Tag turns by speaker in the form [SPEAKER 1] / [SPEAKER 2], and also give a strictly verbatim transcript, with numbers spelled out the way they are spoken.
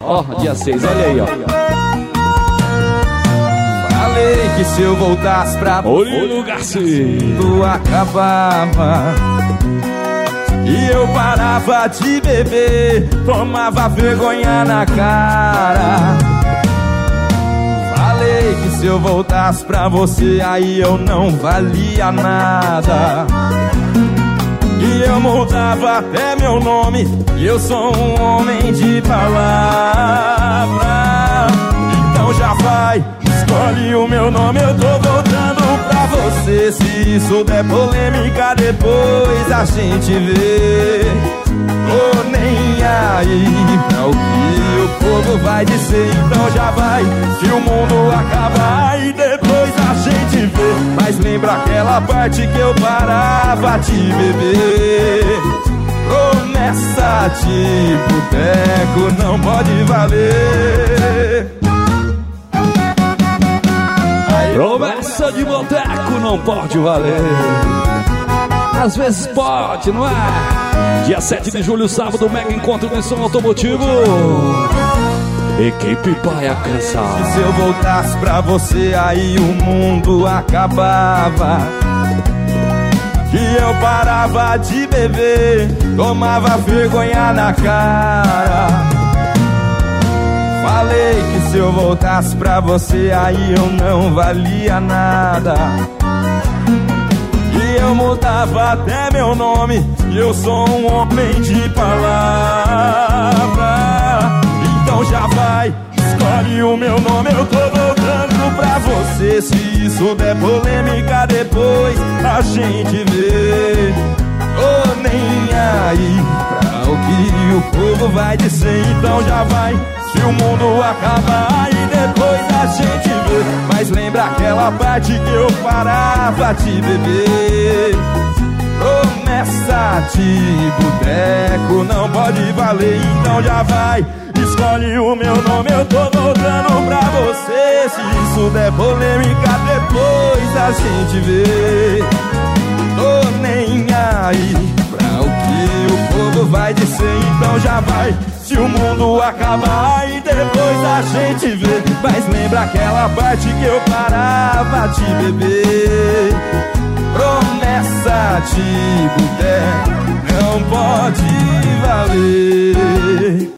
[SPEAKER 1] ó, dia seis, olha aí, ó.
[SPEAKER 2] Falei que se eu voltasse pra
[SPEAKER 1] Murilo Garcia,
[SPEAKER 2] tudo acabava. E eu parava de beber, tomava vergonha na cara. Falei que se eu voltasse pra você, aí eu não valia nada. E eu mudava até meu nome, e eu sou um homem de palavra. Então já vai, escolhe o meu nome, eu tô voltando pra você. Se isso der polêmica, depois a gente vê. Tô nem aí pra o que o povo vai dizer. Então já vai, que o mundo acaba e depois a gente vê. Mas lembra aquela parte que eu parava de beber. Promessa de boteco não pode valer.
[SPEAKER 1] promessa de boteco não pode valer. Às vezes pode, não é? Dia sete de julho, sábado, mega encontro de som automotivo. Equipe Paia Cansar.
[SPEAKER 2] Se eu voltasse pra você, aí o mundo acabava. Que eu parava de beber, tomava vergonha na cara. Falei que se eu voltasse pra você, aí eu não valia nada. E eu mudava até meu nome, e eu sou um homem de palavra. Então já vai, escolhe o meu nome, eu tô voltando pra você. Se isso der polêmica, depois a gente vê. Tô nem aí pra o que o povo vai dizer. Então já vai, se o mundo acabar e depois a gente vê. Mas lembra aquela parte que eu parava de beber. Promessa de boteco não pode valer. Então já vai, escolhe o meu nome, eu tô voltando pra você. Se isso der polêmica, depois a gente vê. Tô nem aí pra o que o povo vai dizer. Então já vai, se o mundo acabar e depois a gente vê. Mas lembra aquela parte que eu parava de beber. Promessa de boteco não pode valer.